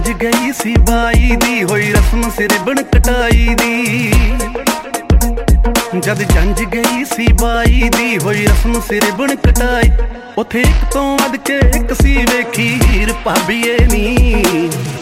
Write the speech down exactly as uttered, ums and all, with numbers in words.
ਜੰਝ ਗਈ ਸੀ ਬਾਈ ਦੀ, ਹੋਈ ਰਸਮ ਸਿਰ ਬਣ ਕਟਾਈ ਦੀ। ਜਦ ਜੰਝ ਗਈ ਸੀ ਬਾਈ ਦੀ, ਹੋਈ ਰਸਮ ਸਿਰ ਬਣ ਕਟਾਈ। ਉੱਥੇ ਇੱਕ ਤੋਂ ਵੱਧ ਕੇ ਇੱਕ ਸੀ ਵੇਖੀ ਹੀਰ ਭਾਬੀਏ ਨੀ।